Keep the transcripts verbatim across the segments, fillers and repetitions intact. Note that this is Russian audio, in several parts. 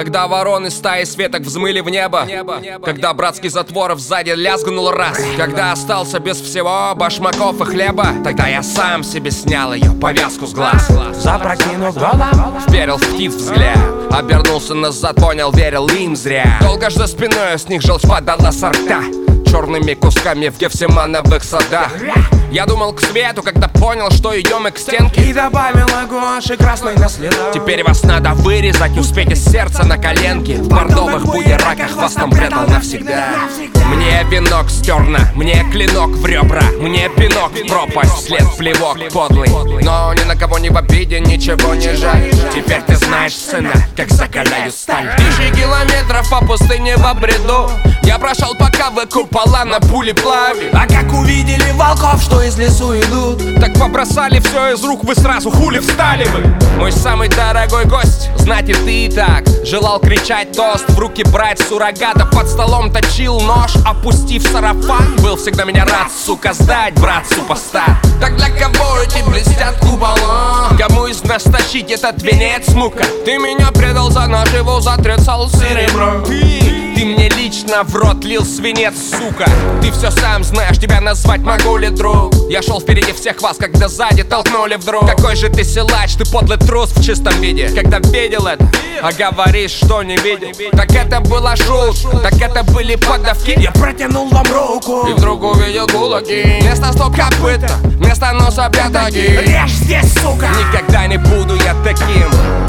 Когда вороны стаи светок взмыли в небо, когда братский затвор сзади лязгнул раз, когда остался без всего башмаков и хлеба, тогда я сам себе снял ее повязку с глаз. Запрокинув голову, вперил в птиц взгляд, обернулся назад, понял, верил им зря. Долго ж за спиной с них желчь падала со рта, черными кусками в Гефсимановых садах. Я думал к свету, когда понял, что идем мы к стенке, и добавил гуаши красной на следах. Теперь вас надо вырезать, успеть из сердца на коленке. В бордовых будераках вас там предал навсегда. Мне венок стерно, мне клинок в ребра, мне пинок в пропасть, вслед плевок подлый. Но ни на кого не в обиде, ничего не жаль. Теперь ты знаешь, сына, как закаляю сталь. Тысячи километров по пустыне в обреду я прошел, пока вы купола на пулеплаве. А как увидели волков, что из лесу идут, так побросали все из рук, вы сразу хули встали вы. Мой самый дорогой гость, знать и ты и так желал кричать тост, в руки брать суррогата, под столом точил нож, опустив сарафан. Был всегда меня рад, сука, сдать, брат, супостат. Так для кого эти блестят купола? Кому из нас тащить этот венец, мука? Ты меня предал за наживу, затрясал серебро. Ты Ты мне лично в рот лил свинец, сука. Ты все сам знаешь, тебя назвать могу ли, друг? Я шел впереди всех вас, когда сзади толкнули вдруг. Какой же ты силач, ты подлый трус в чистом виде. Когда видел это, а говоришь, что не видел. Так это была шутка, так это были подавки. Я протянул вам руку и вдруг увидел кулаки. Вместо стоп копыта, вместо носа пятаки. Режь здесь, сука! Никогда не буду я таким.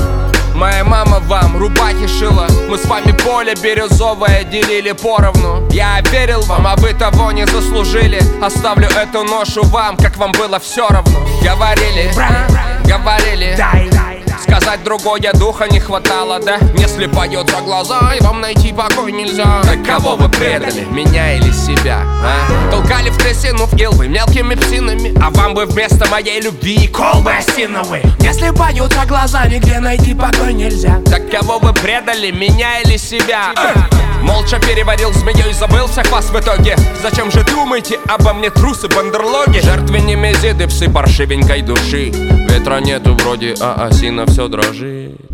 Моя мама вам рубахи шила, мы с вами поле бирюзовое делили поровну. Я верил вам, а вы того не заслужили. Оставлю эту ношу вам, как вам было все равно. Говорили, говорили, сказать другое духа не хватало, да? Если поет за глаза, и вам найти покой нельзя. Так кого вы предали, меня или себя, а? Толкали в трясину в гилвы мелкими псинами, а вам бы вместо моей любви колбы осиновые. Если поют за глаза, нигде найти покой нельзя. Так кого вы предали, меня или себя? Молча переварил змею и забыл всех вас в итоге. Зачем же думаете обо мне, трусы, бандерлоги? Жертвы немезиды, псы паршивенькой души. Ветра нету вроде, а осина все дрожит.